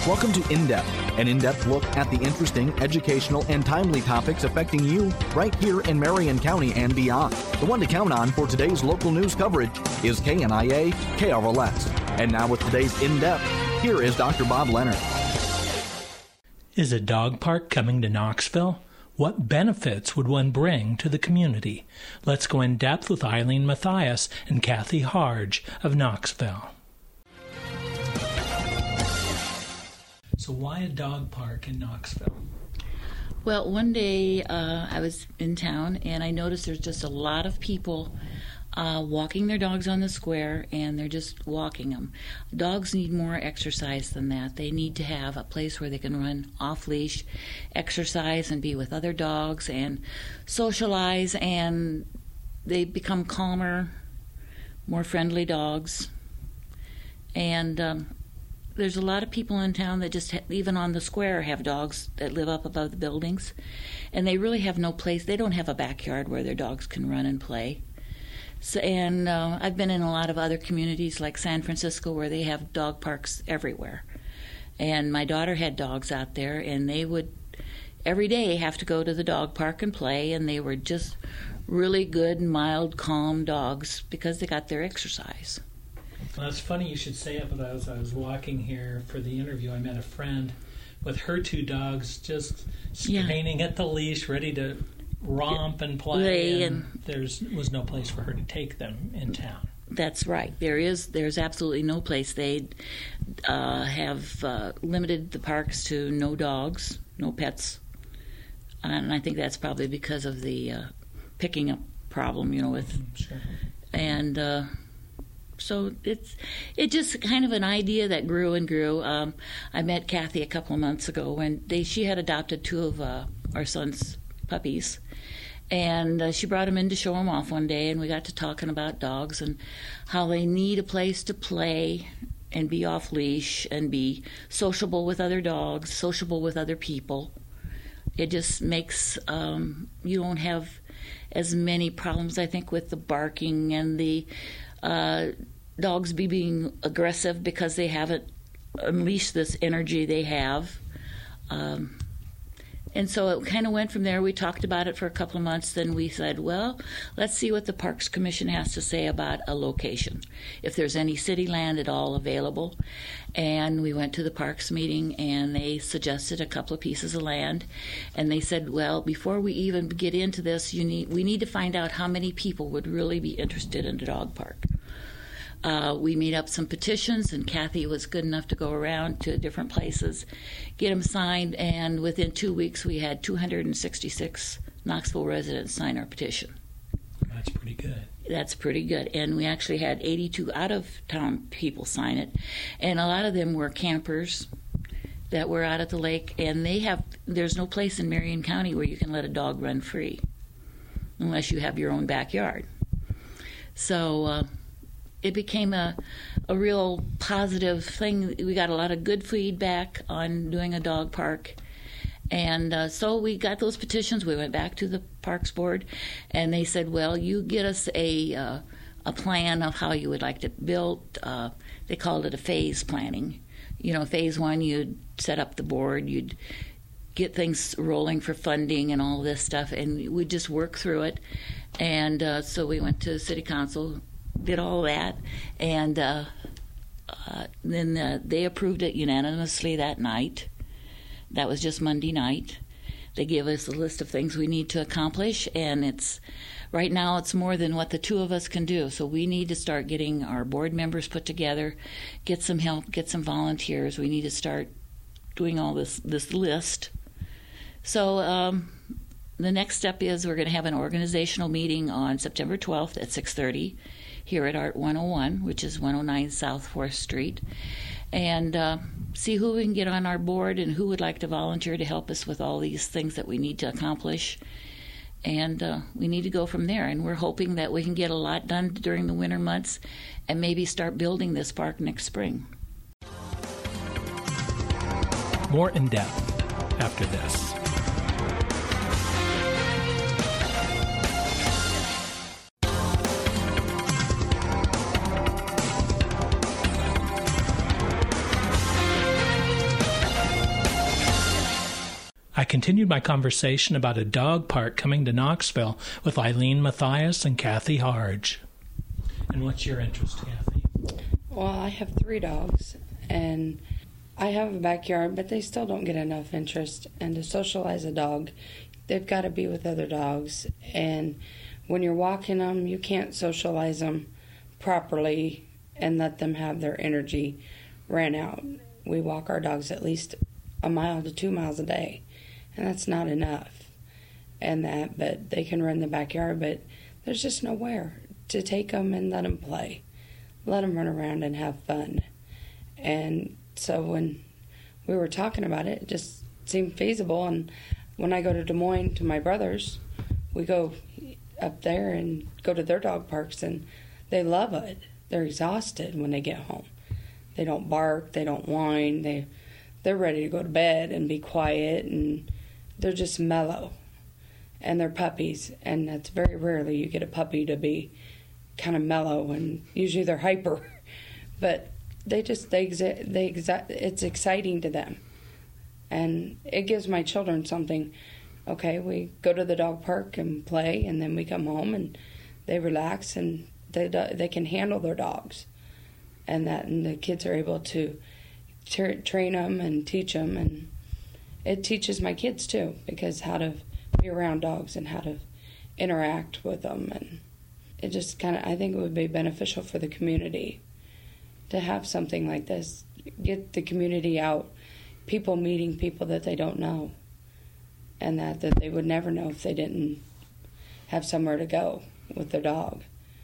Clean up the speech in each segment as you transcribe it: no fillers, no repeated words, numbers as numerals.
Welcome to In Depth, an in-depth look at the interesting, educational, and timely topics affecting you right here in Marion County and beyond. The one to count on for today's local news coverage is KNIA KRLS. And now with today's In Depth, here is Dr. Bob Leonard. Is a dog park coming to Knoxville? What benefits would one bring to the community? Let's go in depth with Eileen Mathias and Kathy Harge of Knoxville. So why a dog park in Knoxville? Well, one day I was in town and I noticed there's just a lot of people walking their dogs on the square, and they're just walking them. Dogs need more exercise than that. They need to have a place where they can run off-leash, exercise, and be with other dogs and socialize, and they become calmer, more friendly dogs. And there's a lot of people in town that just, even on the square, have dogs that live up above the buildings, and they really have no place. They don't have a backyard where their dogs can run and play. So, and I've been in a lot of other communities like San Francisco where they have dog parks everywhere. And my daughter had dogs out there, and they would every day have to go to the dog park and play, and they were just really good, mild, calm dogs because they got their exercise. Well, it's funny you should say it, but as I was walking here for the interview, I met a friend with her two dogs just straining at the leash, ready to romp and play, and there was no place for her to take them in town. That's right. There's absolutely no place. They have limited the parks to no dogs, no pets, and I think that's probably because of the picking up problem, with. Sure. And so it's just kind of an idea that grew and grew. I met Kathy a couple of months ago when she had adopted two of our son's puppies, and she brought them in to show them off one day, and we got to talking about dogs and how they need a place to play and be off leash and be sociable with other dogs, sociable with other people. It just makes you don't have as many problems, I think, with the barking and the dogs being aggressive because they haven't unleashed this energy they have. And so it kind of went from there. We talked about it for a couple of months. Then we said, well, let's see what the Parks Commission has to say about a location, if there's any city land at all available. And we went to the Parks meeting, and they suggested a couple of pieces of land. And they said, well, before we even get into this, we need to find out how many people would really be interested in a dog park. We made up some petitions, and Kathy was good enough to go around to different places, get them signed, and within 2 weeks we had 266 Knoxville residents sign our petition. That's pretty good. That's pretty good. And we actually had 82 out-of-town people sign it, and a lot of them were campers that were out at the lake, and there's no place in Marion County where you can let a dog run free unless you have your own backyard. So it became a real positive thing. We got a lot of good feedback on doing a dog park. And so we got those petitions. We went back to the Parks Board, and they said, well, you get us a plan of how you would like to build. They called it a phase planning. Phase one, you'd set up the board, you'd get things rolling for funding and all this stuff, and we'd just work through it. And so we went to City Council, did all that, and then they approved it unanimously that night. That was just Monday night. They gave us a list of things we need to accomplish, and right now it's more than what the two of us can do. So we need to start getting our board members put together, get some help, get some volunteers. We need to start doing all this list. So the next step is we're going to have an organizational meeting on September 12th at 6:30 here at Art 101, which is 109 South 4th Street, and see who we can get on our board and who would like to volunteer to help us with all these things that we need to accomplish. And we need to go from there, and we're hoping that we can get a lot done during the winter months and maybe start building this park next spring. More in depth after this. continued my conversation about a dog park coming to Knoxville with Eileen Mathias and Kathy Harge. And what's your interest, Kathy? Well, I have 3 dogs, and I have a backyard, but they still don't get enough interest. And to socialize a dog, they've got to be with other dogs. And when you're walking them, you can't socialize them properly and let them have their energy ran out. We walk our dogs at least 1 mile to 2 miles a day, and that's not enough. But they can run the backyard, but there's just nowhere to take them and let them play, let them run around and have fun. And so when we were talking about it, it just seemed feasible. And when I go to Des Moines to my brothers, we go up there and go to their dog parks, and they love it. They're exhausted when they get home. They don't bark, they don't whine, they're ready to go to bed and be quiet, and they're just mellow. And they're puppies, and that's very rarely you get a puppy to be kind of mellow, and usually they're hyper. But it's exciting to them. And it gives my children something. Okay, we go to the dog park and play, and then we come home and they relax, and they can handle their dogs. And the kids are able to train them and teach them, and it teaches my kids too, because how to be around dogs and how to interact with them. And it just I think it would be beneficial for the community to have something like this, get the community out, people meeting people that they don't know, and that they would never know if they didn't have somewhere to go with their dog.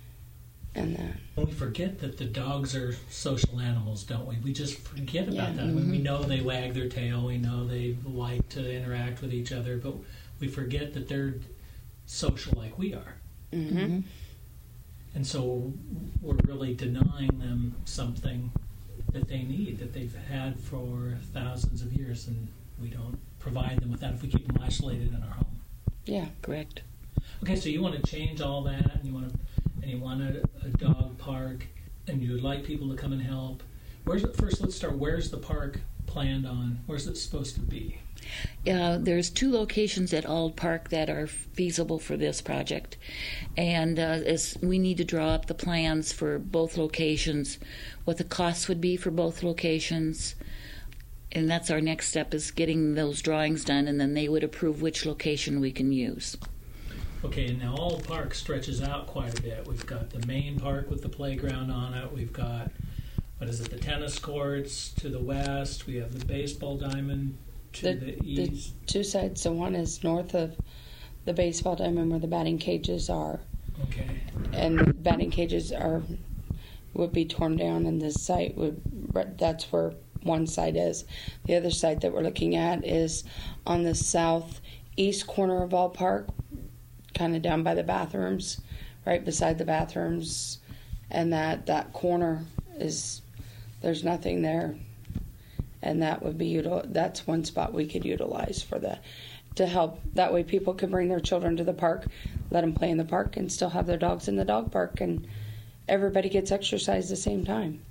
And we forget that the dogs are social animals, don't we? We just forget about that. I mean, we know they wag their tail, we know they like to interact with each other, but we forget that they're social like we are. Mm-hmm. And so we're really denying them something that they need, that they've had for thousands of years, and we don't provide them with that if we keep them isolated in our home. Yeah, correct. Okay, so you want to change all that, and you want a dog park, and you would like people to come and help. First, let's start. Where's the park planned on? Where's it supposed to be? There's 2 locations at Auld Park that are feasible for this project, and we need to draw up the plans for both locations, what the costs would be for both locations, and that's our next step, is getting those drawings done, and then they would approve which location we can use. Okay, and now Auld Park stretches out quite a bit. We've got the main park with the playground on it. We've got, the tennis courts to the west. We have the baseball diamond to the east. The 2 sides, so one is north of the baseball diamond where the batting cages are. Okay. And the batting cages would be torn down, and this site that's where one side is. The other side that we're looking at is on the southeast corner of Auld Park, kind of down by the bathrooms, right beside the bathrooms, and that corner there's nothing there, and that would be that's one spot we could utilize to help. That way people can bring their children to the park, let them play in the park, and still have their dogs in the dog park, and everybody gets exercise at the same time.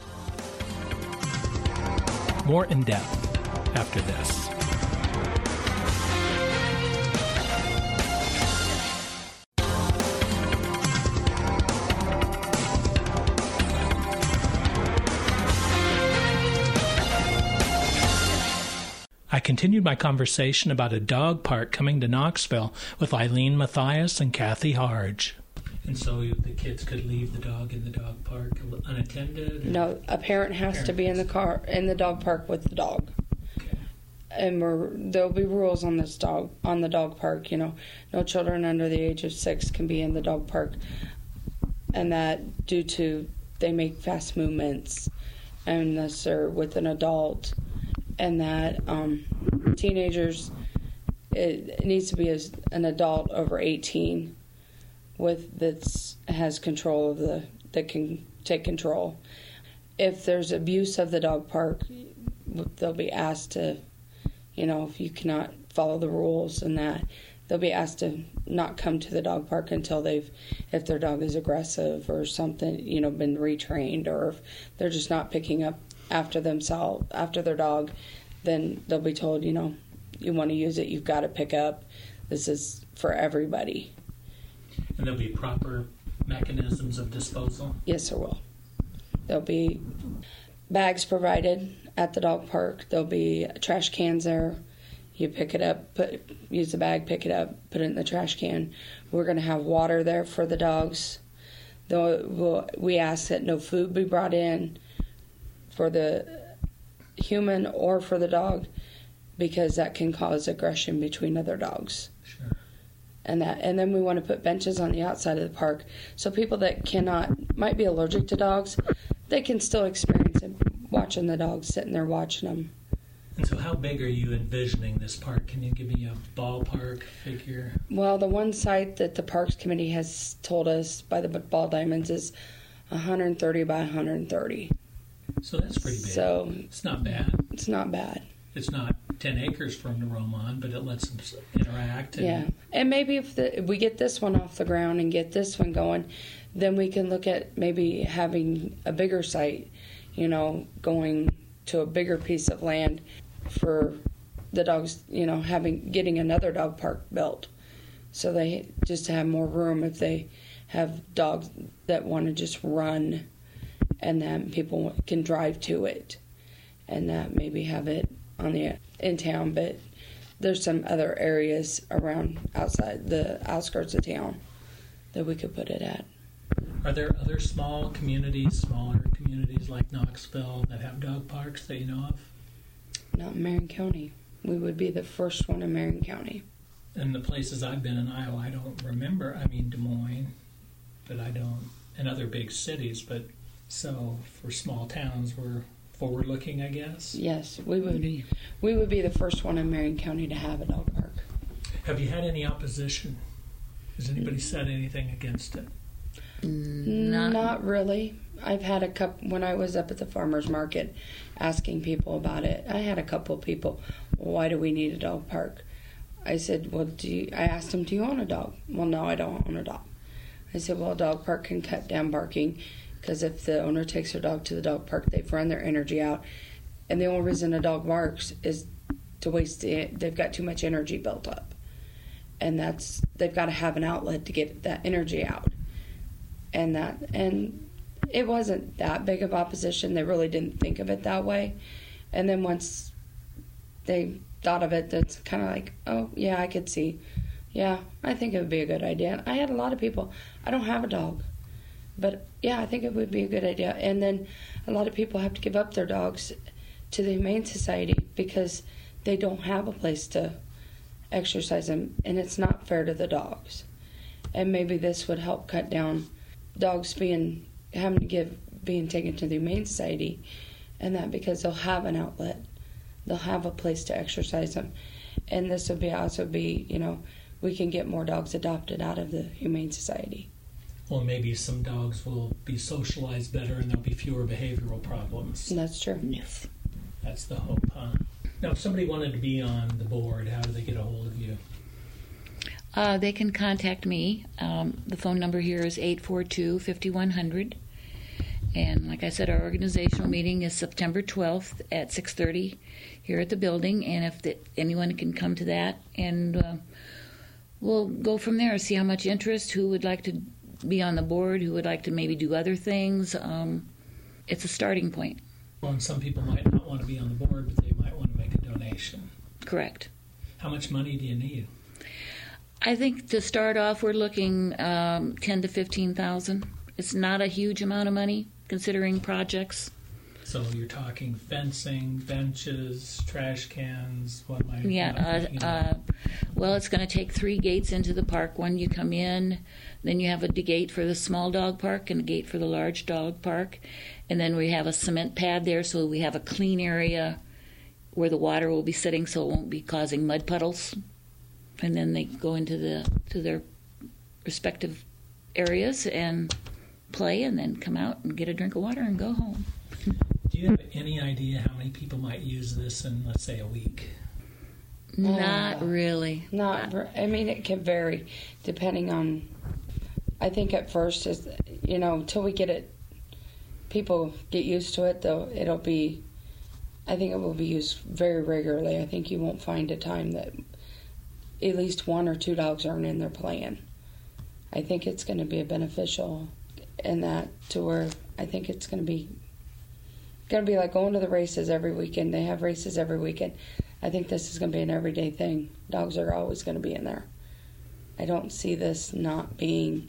More in depth after this. I continued my conversation about a dog park coming to Knoxville with Eileen Mathias and Kathy Harge. And so the kids could leave the dog in the dog park unattended? No, a parent has to be in the dog park with the dog. Okay. And there'll be rules on the dog park. No children under the age of 6 can be in the dog park, and that due to they make fast movements unless they're with an adult. And that teenagers, it needs to be an adult over 18 that has control that can take control. If there's abuse of the dog park, they'll be asked to, if you cannot follow the rules and that, they'll be asked to not come to the dog park until if their dog is aggressive or something, been retrained, or if they're just not picking up after their dog, then they'll be told, you want to use it, you've got to pick up. This is for everybody. And there'll be proper mechanisms of disposal? Yes, there will. There'll be bags provided at the dog park. There'll be trash cans there. You pick it up, use the bag, pick it up, put it in the trash can. We're going to have water there for the dogs. We ask that no food be brought in for the human or for the dog, because that can cause aggression between other dogs. Sure. And then we want to put benches on the outside of the park so people that might be allergic to dogs, they can still experience it, watching the dogs, sitting there watching them. And so how big are you envisioning this park? Can you give me a ballpark figure? Well, the one site that the Parks Committee has told us by the Ball Diamonds is 130 by 130. So that's pretty big. So it's not bad. It's not bad. It's not 10 acres for them to roam on, but it lets them interact. Yeah. And maybe if we get this one off the ground and get this one going, then we can look at maybe having a bigger site, going to a bigger piece of land for the dogs, getting another dog park built. So they just have more room if they have dogs that want to just run, and then people can drive to it, and that maybe have it in town. But there's some other areas around outside the outskirts of town that we could put it at. Are there other smaller communities like Knoxville that have dog parks that you know of? Not in Marion County. We would be the first one in Marion County. And the places I've been in Iowa, I don't remember. I mean, Des Moines, but I don't. And other big cities, but so for small towns, we're forward-looking, I guess. Yes, we would be the first one in Marion County to have a dog park. Have you had any opposition? Has anybody said anything against it? Not really. I've had a couple when I was up at the farmers market asking people about it. I had a couple of people, why do we need a dog park? I said, I asked them, do you own a dog? Well, no, I don't own a dog. I said, well, a dog park can cut down barking, because if the owner takes their dog to the dog park, they've run their energy out. And the only reason a dog barks is to waste it. They've got too much energy built up. And they've got to have an outlet to get that energy out. And it wasn't that big of opposition. They really didn't think of it that way. And then once they thought of it, that's kind of like, oh, yeah, I could see. Yeah, I think it would be a good idea. I had a lot of people, I don't have a dog, but yeah, I think it would be a good idea. And then a lot of people have to give up their dogs to the Humane Society because they don't have a place to exercise them, and it's not fair to the dogs. And maybe this would help cut down dogs being taken to the Humane Society, and that because they'll have an outlet, they'll have a place to exercise them, and this will also be we can get more dogs adopted out of the Humane Society. Well, maybe some dogs will be socialized better, and there'll be fewer behavioral problems. That's true. Yes, that's the hope, huh? Now, if somebody wanted to be on the board, how do they get a hold of you? They can contact me. The phone number here is 842-5100. And like I said, our organizational meeting is September 12th at 6:30 here at the building. And if anyone can come to that, and we'll go from there, see how much interest, who would like to be on the board, who would like to maybe do other things. It's a starting point. Well, and some people might not want to be on the board, but they might want to make a donation. Correct. How much money do you need? I think to start off, we're looking $10,000 to $15,000. It's not a huge amount of money considering projects. So you're talking fencing, benches, trash cans. What am I? Yeah. Well, it's going to take 3 gates into the park. One you come in, then you have a gate for the small dog park and a gate for the large dog park, and then we have a cement pad there, so we have a clean area where the water will be sitting, so it won't be causing mud puddles. And then they go into their respective areas and play, and then come out and get a drink of water and go home. Do you have any idea how many people might use this in, let's say, a week? Not really. It can vary depending on. I think at first is until we get it, people get used to it. Though it'll be I think it will be used very regularly. I think you won't find a time that at least 1 or 2 dogs aren't in their plan. I think it's going to be beneficial in that, to where I think it's going to be like going to the races every weekend. They have races every weekend. I think this is going to be an everyday thing. Dogs are always going to be in there. I don't see this not being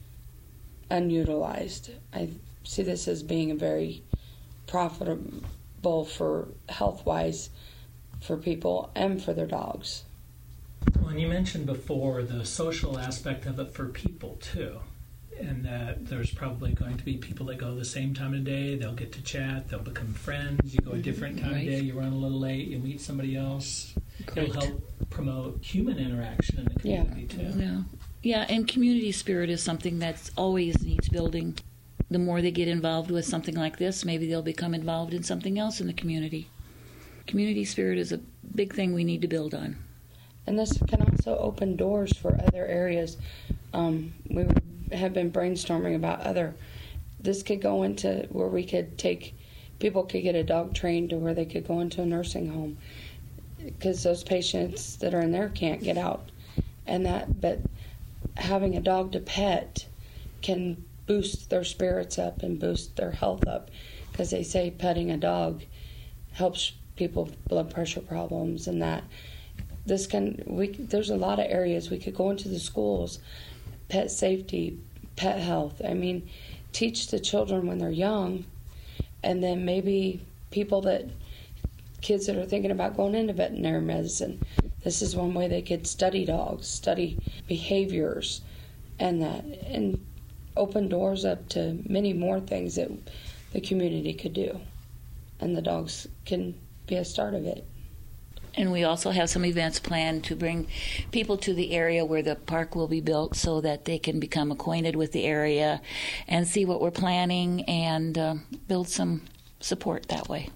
unutilized. I see this as being a very profitable for health-wise for people and for their dogs. Well, and you mentioned before the social aspect of it for people too, and that there's probably going to be people that go the same time of day, they'll get to chat, they'll become friends, you go a different time of day, you run a little late, you meet somebody else. Great. It'll help promote human interaction in the community too. Yeah, and community spirit is something that always needs building. The more they get involved with something like this, maybe they'll become involved in something else in the community. Community spirit is a big thing we need to build on. And this can also open doors for other areas. We have been brainstorming about this could go into where people could get a dog trained to where they could go into a nursing home, because those patients that are in there can't get out. But having a dog to pet can boost their spirits up and boost their health up, because they say petting a dog helps people with blood pressure problems and that. There's a lot of areas we could go into the schools, pet safety, pet health. I mean, teach the children when they're young, and then maybe kids that are thinking about going into veterinary medicine, this is one way they could study dogs, study behaviors, and open doors up to many more things that the community could do, and the dogs can be a start of it. And we also have some events planned to bring people to the area where the park will be built so that they can become acquainted with the area and see what we're planning and build some support that way.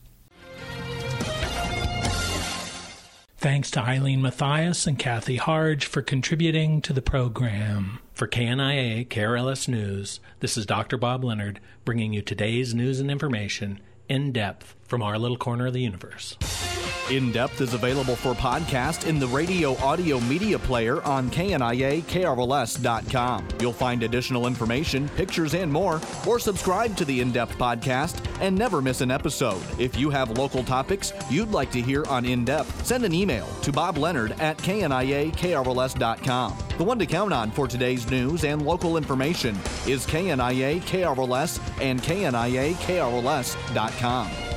Thanks to Eileen Mathias and Kathy Harge for contributing to the program. For KNIA KRLS News, this is Dr. Bob Leonard bringing you today's news and information in depth from our little corner of the universe. In Depth is available for podcast in the radio audio media player on KNIA-KRLS.com. You'll find additional information, pictures, and more, or subscribe to the In Depth podcast and never miss an episode. If you have local topics you'd like to hear on In Depth, send an email to bobleonard@KNIA-KRLS.com. The one to count on for today's news and local information is KNIA-KRLS and KNIA-KRLS.com.